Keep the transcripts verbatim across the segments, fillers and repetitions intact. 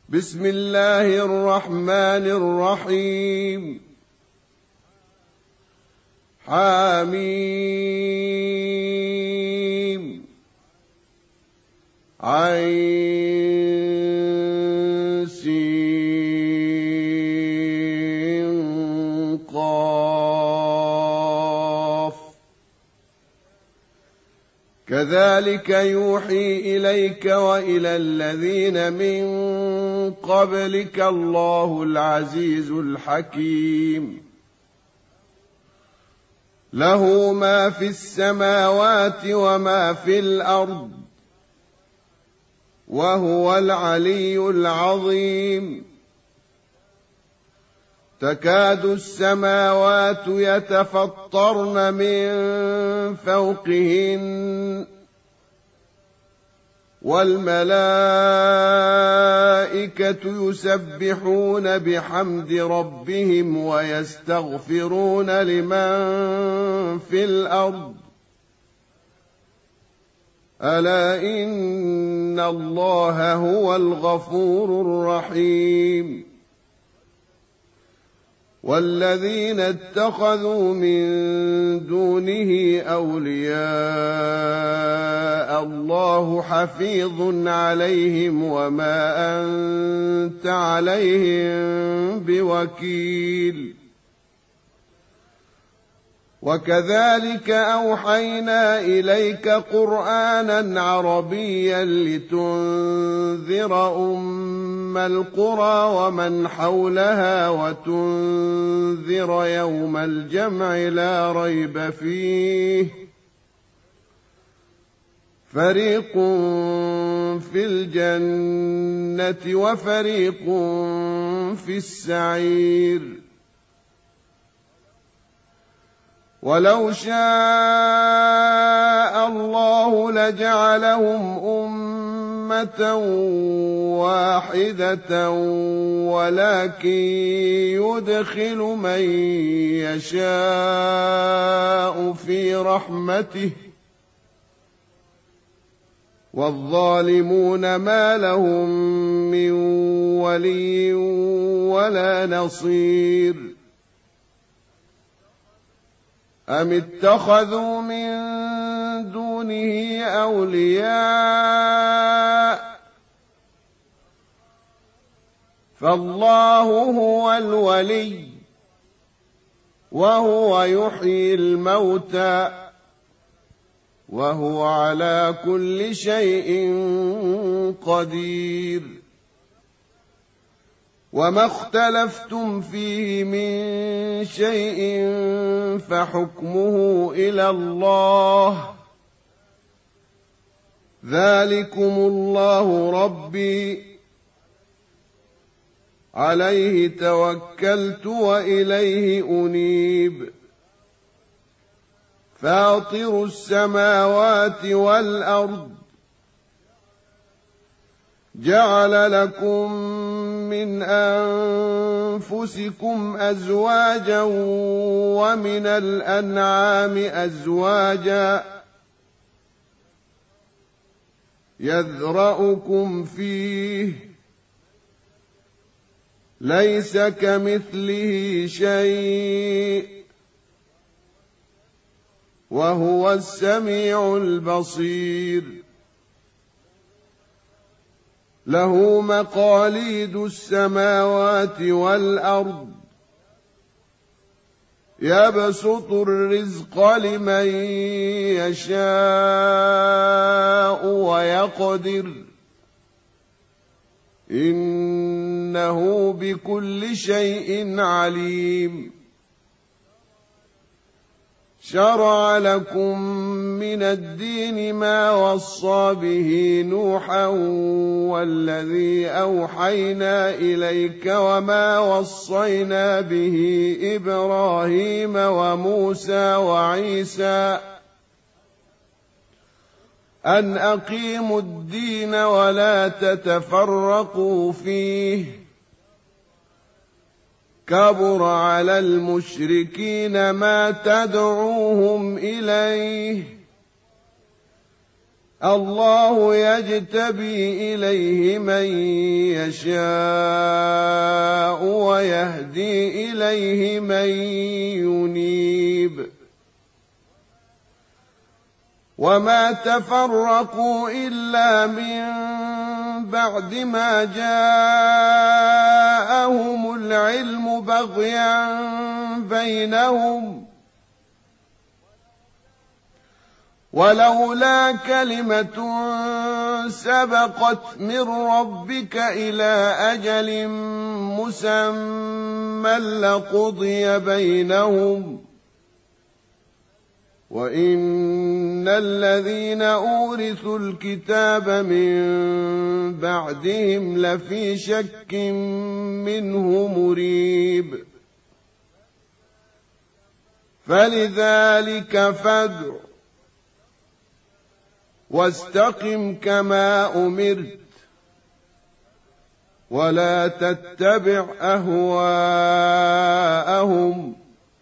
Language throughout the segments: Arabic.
بسم الله الرحمن الرحيم. حميم عين سين قاف كذلك يوحي إليك وإلى الذين من قبلك الله العزيز الحكيم. له ما في السماوات وما في الأرض وهو العلي العظيم. تكاد السماوات يتفطرن من فوقهن والملائكة يسبحون بحمد ربهم ويستغفرون لمن في الأرض ألا إن الله هو الغفور الرحيم. والذين اتخذوا من دونه أولياء الله حفيظ عليهم وما أنت عليهم بوكيل. وكذلك أوحينا إليك قرآنا عربيا لتنذر أم القرى ومن حولها وتنذر يوم الجمع لا ريب فيه فريق في الجنة وفريق في السعير. ولو شاء الله لجعلهم أمة واحدة ولكن يدخل من يشاء في رحمته والظالمون ما لهم من ولي ولا نصير. أم اتخذوا من دونه أولياء فالله هو الولي وهو يحيي الموتى وهو على كل شيء قدير. وما اختلفتم فيه من شيء فحكمه إلى الله ذلكم الله ربي عليه توكلت وإليه أنيب. فاطر السماوات والأرض جعل لكم من أنفسكم أزواجا ومن الأنعام أزواجا يذرأكم فيه ليس كمثله شيء وهو السميع البصير. له مقاليد السماوات والأرض يبسط الرزق لمن يشاء ويقدر إنه بكل شيء عليم. شرع لكم من الدين ما وصى به نوحا والذي أوحينا إليك وما وصينا به إبراهيم وموسى وعيسى أن أقيموا الدين ولا تتفرقوا فيه كبر على المشركين ما تدعوهم إليه الله يجتبي إليه من يشاء ويهدي إليه من ينيب وما تفرقوا إلا من بعد ما جاءهم العلم بغيا بينهم ولولا كلمة سبقت من ربك إلى أجل مسمى لقضي بينهم وإن الذين أورثوا الكتاب من بعدهم لفي شك منه مريب فلذلك فادع واستقم كما أمرت ولا تتبع أهواءهم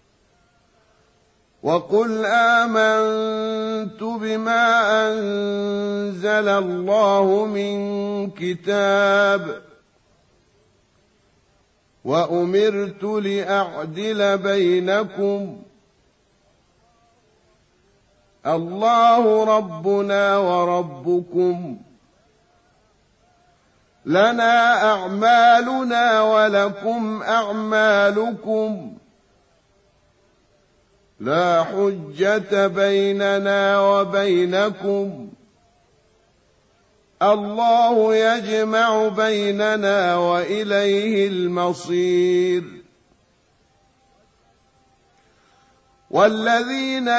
وقل آمنت بما أنزل الله من كتاب وأمرت لأعدل بينكم الله ربنا وربكم لنا أعمالنا ولكم أعمالكم لا حجة بيننا وبينكم الله يجمع بيننا وإليه المصير والذين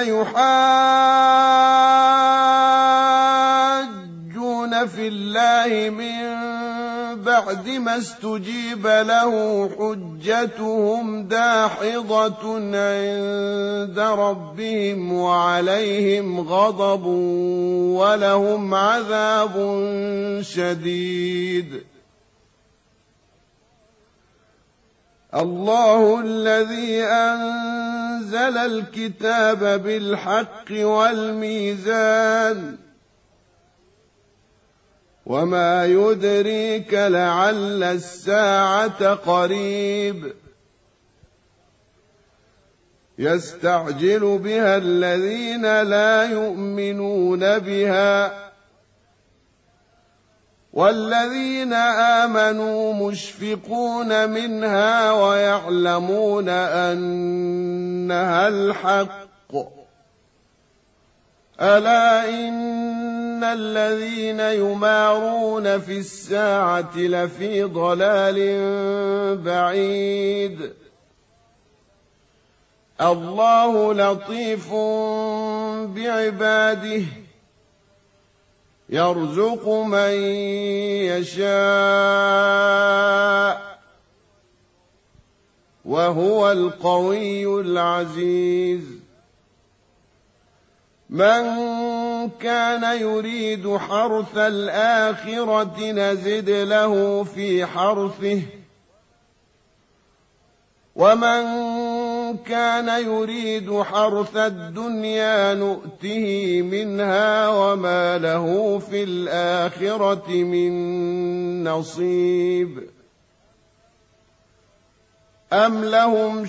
يحاجون في الله من بعد ما استجيب له حجتهم داحضة عند ربهم وعليهم غضب ولهم عذاب شديد الله الذي أنزل الكتاب بالحق والميزان وما يدريك لعل الساعة قريب يستعجل بها الذين لا يؤمنون بها والذين آمنوا مشفقون منها ويعلمون أنها الحق ألا إن الذين يمارون في الساعة لفي ضلال بعيد الله لطيف بعباده يرزق من يشاء وهو القوي العزيز من كان يريد حرث الآخرة نزد له في حرثه ومن كان يريد حرث الدنيا نؤته منها وما له في الآخرة من نصيب أم لهم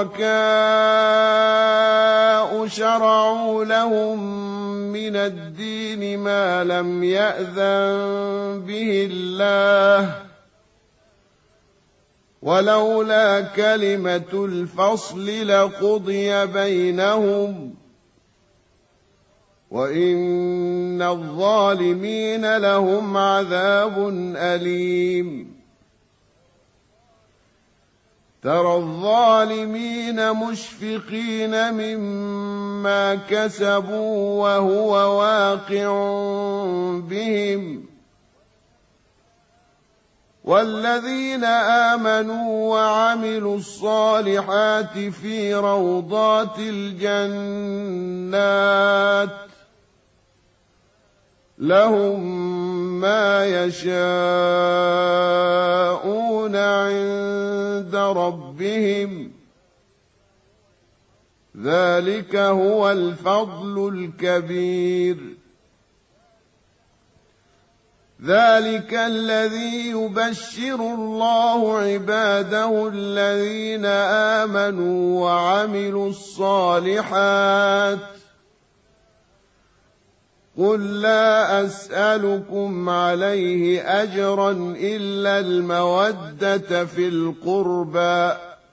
شركاء شرعوا لهم من الدين ما لم يأذن به الله ولولا كلمة الفصل لقضي بينهم وإن الظالمين لهم عذاب أليم ترى الظالمين مشفقين مما كسبوا وهو واقع بهم والذين آمنوا وعملوا الصالحات في روضات الجنات لهم ما يشاءون عند ربهم ذلك هو الفضل الكبير ذلك الذي يبشر الله عباده الذين آمنوا وعملوا الصالحات قل لا أسألكم عليه أجرا إلا المودة في القربى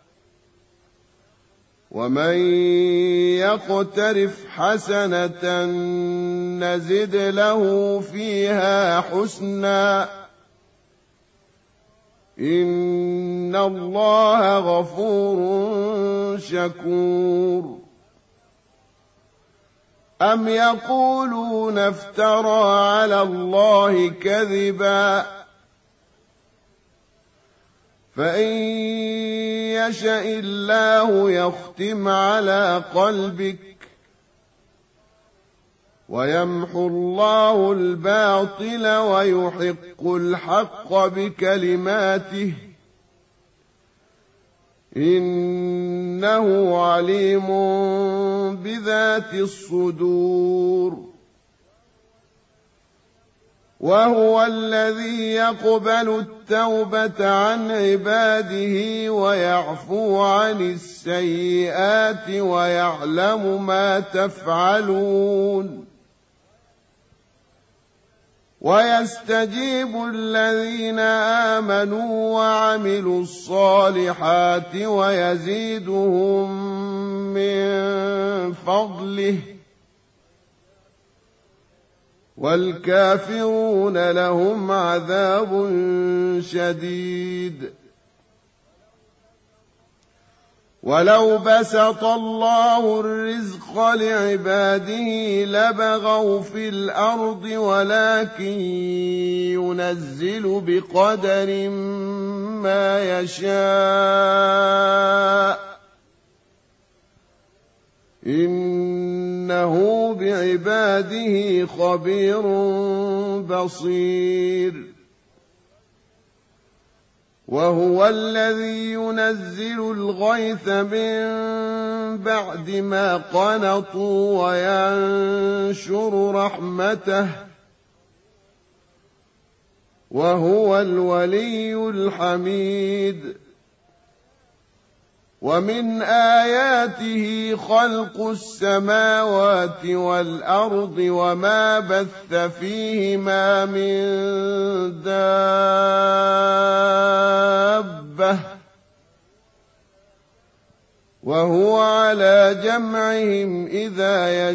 ومن يقترف حسنة نزد له فيها حسنا إن الله غفور شكور أم يقولون افترى على الله كذبا فإن يشأ الله يختم على قلبك ويمحو الله الباطل ويحق الحق بكلماته إنه عليم بذات الصدور وهو الذي يقبل التوبة عن عباده ويعفو عن السيئات ويعلم ما تفعلون ويستجيب الذين آمنوا وعملوا الصالحات ويزيدهم من فضله والكافرون لهم عذاب شديد ولو بسط الله الرزق لعباده لبغوا في الأرض ولكن ينزل بقدر ما يشاء إنه بعباده خبير بصير وهو الذي ينزل الغيث من بعد ما قنطوا وينشر رحمته وهو الولي الحميد ومن آياته خلق السماوات والأرض وما بث فيهما من دابة وهو على جمعهم إذا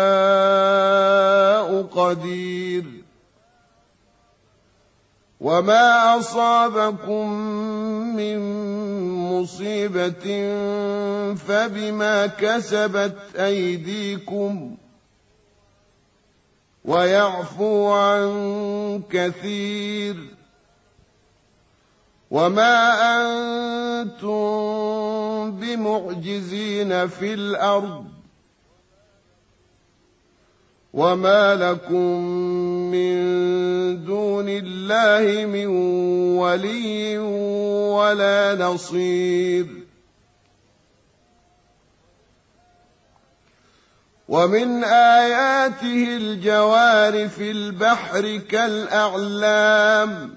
يشاء قدير وما أصابكم من مصيبة فبما كسبت أيديكم ويعفو عن كثير وما أنتم بمعجزين في الأرض وما لكم من دون الله من ولي ولا نصير ومن آياته الجوار في البحر كالأعلام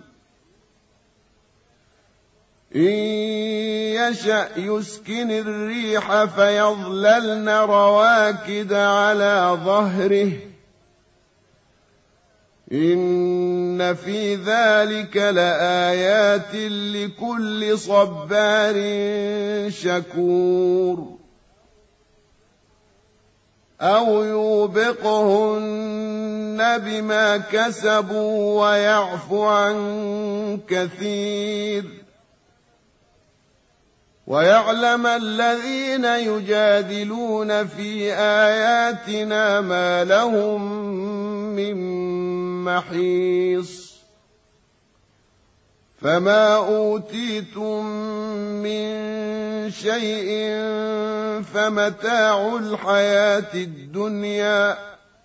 إن يشأ يسكن الريح فيظللن رواكد على ظهره إن في ذلك لآيات لكل صبار شكور أو يوبقهن بما كسبوا ويعفو عن كثير ويعلم الذين يجادلون في آياتنا ما لهم من محيص فما أوتيتم من شيء فمتاع الحياة الدنيا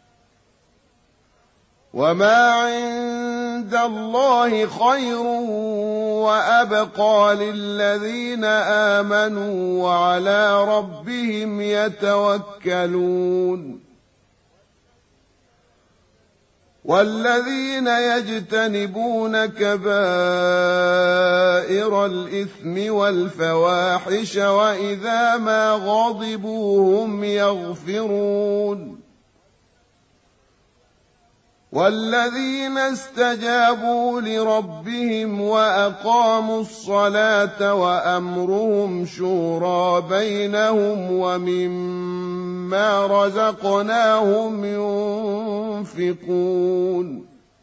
وما عند الله خير وأبقى للذين آمنوا وعلى ربهم يتوكلون والذين يجتنبون كبائر الإثم والفواحش وإذا ما غضبوا هم يغفرون والذين استجابوا لربهم وأقاموا الصلاة وأمرهم شورى بينهم ومما رزقناهم ينفقون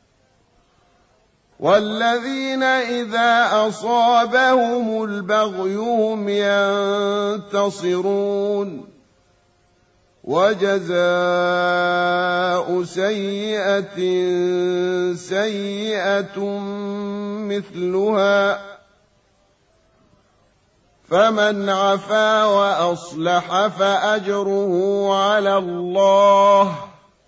والذين إذا أصابهم البغي هم ينتصرون وجزاء سيئة سيئة مثلها فمن عفا وأصلح فأجره على الله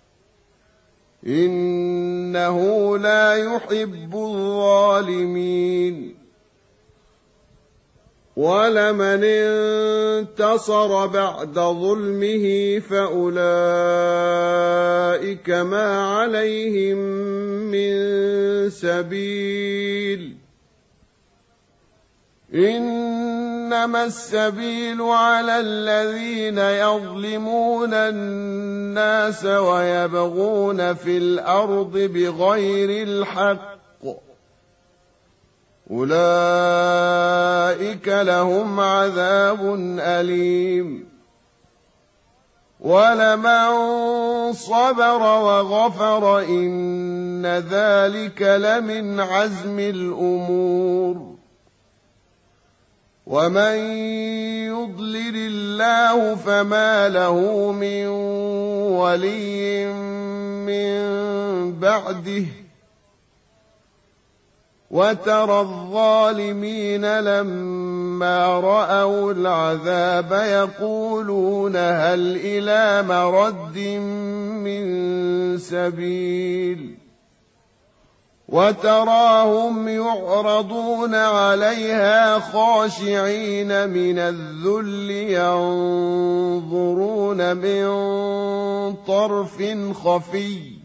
إنه لا يحب الظالمين ولمن انتصر بعد ظلمه فأولئك ما عليهم من سبيل إنما السبيل على الذين يظلمون الناس ويبغون في الأرض بغير الحق أولئك لهم عذاب أليم ولمن صبر وغفر إن ذلك لمن عزم الأمور ومن يضلل الله فما له من ولي من بعده وترى الظالمين لما رأوا العذاب يقولون هل إلى مرد من سبيل وتراهم يعرضون عليها خاشعين من الذل ينظرون من طرف خفي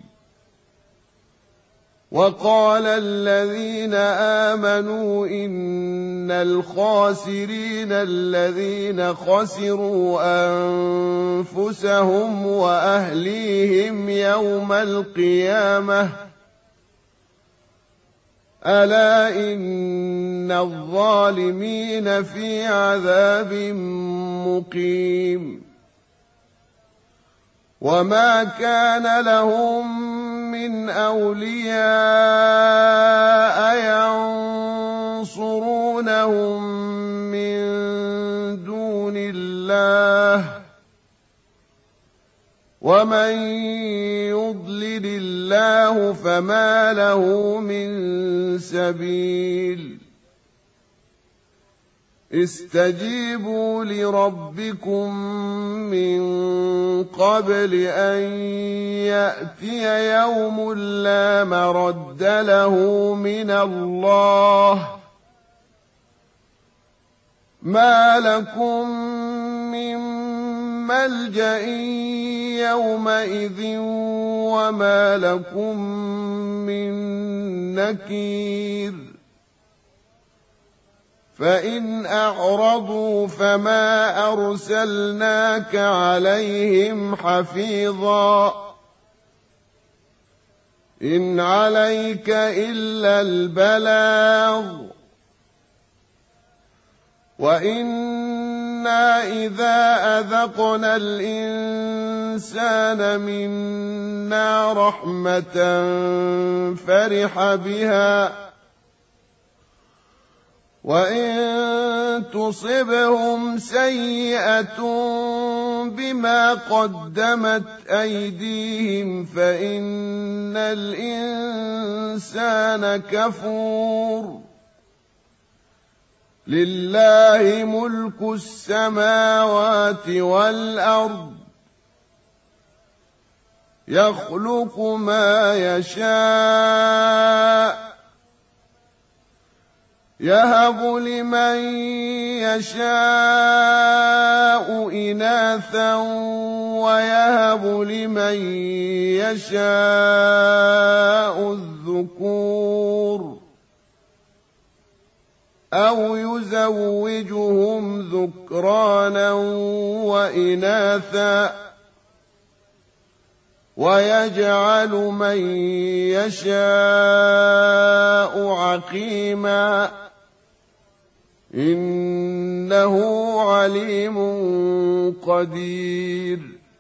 وقال الذين آمنوا إن الخاسرين الذين خسروا أنفسهم وأهليهم يوم القيامة ألا إن الظالمين في عذاب مقيم وما كان لهم من أولياء ينصرونهم من دون الله ومن يضلل الله فما له من سبيل استجيبوا لربكم من قبل أن يأتي يوم لا مرد له من الله ما لكم من ملجأ يومئذ وما لكم من نكير فإن أعرضوا فما أرسلناك عليهم حفيظا إن عليك إلا البلاغ وإنا إذا أذقنا الإنسان منا رحمة فرح بها وإن تصبهم سيئة بما قدمت أيديهم فإن الإنسان كفور لله ملك السماوات والأرض يخلق ما يشاء يهب لمن يشاء إناثا ويهب لمن يشاء الذكور أو يزوجهم ذكرانا وإناثا ويجعل من يشاء عقيما إنه عليم قدير.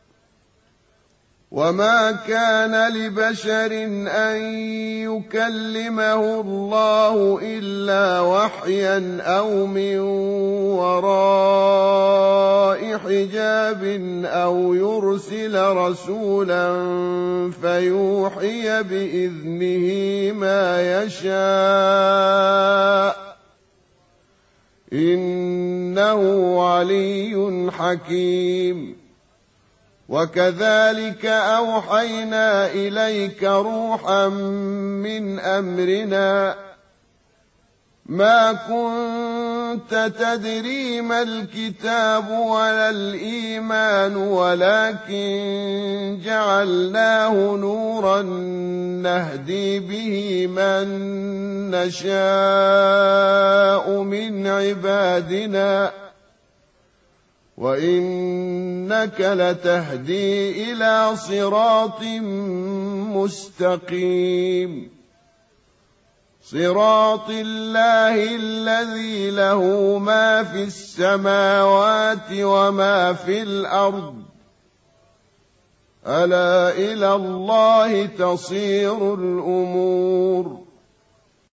وما كان لبشر أن يكلمه الله إلا وحيا أو من وراء حجاب أو يرسل رسولا فيوحي بإذنه ما يشاء إنه علي حكيم. وكذلك أوحينا إليك روحا من أمرنا ما كنت تدري ما الكتاب ولا الإيمان ولكن جعلناه نورا نهدي به من نشاء من عبادنا وإنك لتهدي إلى صراط مستقيم صراط الله الذي له ما في السماوات وما في الأرض ألا إلى الله تصير الأمور.